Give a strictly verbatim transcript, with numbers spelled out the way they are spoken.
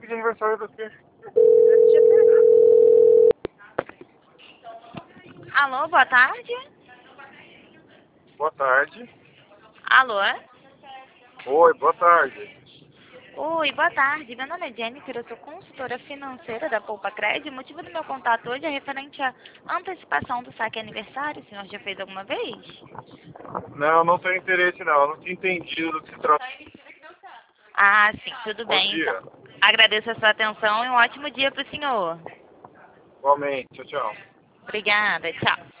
de aniversário do quê? Alô, boa tarde. Boa tarde. Alô? Oi, boa tarde. Oi, boa tarde. Meu nome é Jennifer, eu sou consultora financeira da Poupa Crédito. O motivo do meu contato hoje é referente à antecipação do saque aniversário. O senhor já fez alguma vez? Não, não tenho interesse não. Eu não tinha entendido do que se trata. Ah, sim, tudo Bom bem, então. dia. Agradeço a sua atenção e um ótimo dia para o senhor. Igualmente. Tchau, tchau. Obrigada, tchau.